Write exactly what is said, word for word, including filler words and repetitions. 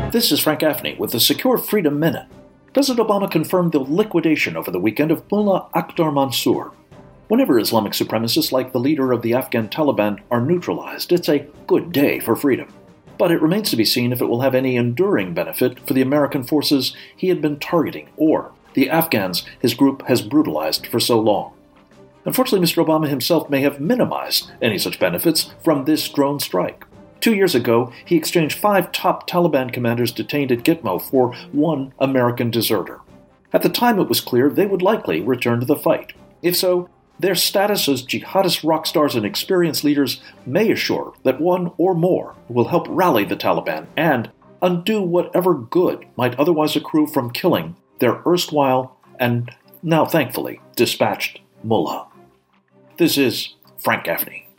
This is Frank Gaffney with the Secure Freedom Minute. President Obama confirmed the liquidation over the weekend of Mullah Akhtar Mansour. Whenever Islamic supremacists like the leader of the Afghan Taliban are neutralized, it's a good day for freedom. But it remains to be seen if it will have any enduring benefit for the American forces he had been targeting or the Afghans his group has brutalized for so long. Unfortunately, Mister Obama himself may have minimized any such benefits from this drone strike. Two years ago, he exchanged five top Taliban commanders detained at Gitmo for one American deserter. At the time, it was clear they would likely return to the fight. If so, their status as jihadist rock stars and experienced leaders may assure that one or more will help rally the Taliban and undo whatever good might otherwise accrue from killing their erstwhile and now thankfully dispatched mullah. This is Frank Gaffney.